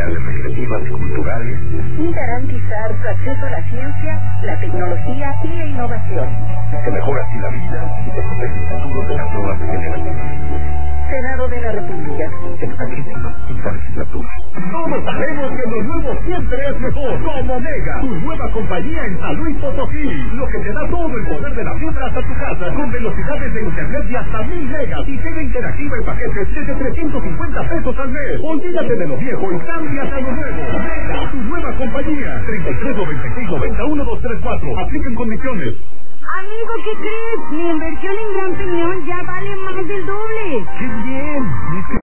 actividades recreativas y culturales. Y garantizar su acceso a la ciencia, la tecnología y la innovación. Que mejora así la vida y que protege el futuro de las nuevas generaciones. Senado de la República. Sexagésima quinta legislatura. Todos sabemos que lo nuevo siempre es mejor. Como Mega, tu nueva compañía en San Luis Potosí. Lo que te da todo el poder de la fibra hasta tu casa, con velocidades de internet de hasta 1000 megas y tele interactiva en paquetes desde 350 pesos al mes. Olvídate de lo viejo y cambias a lo nuevo. Mega, tu nueva compañía. 33 96 90 1234. Apliquen condiciones. Amigo, ¿qué crees? Mi inversión en Gran Peñón ya vale más del doble. ¡Qué bien!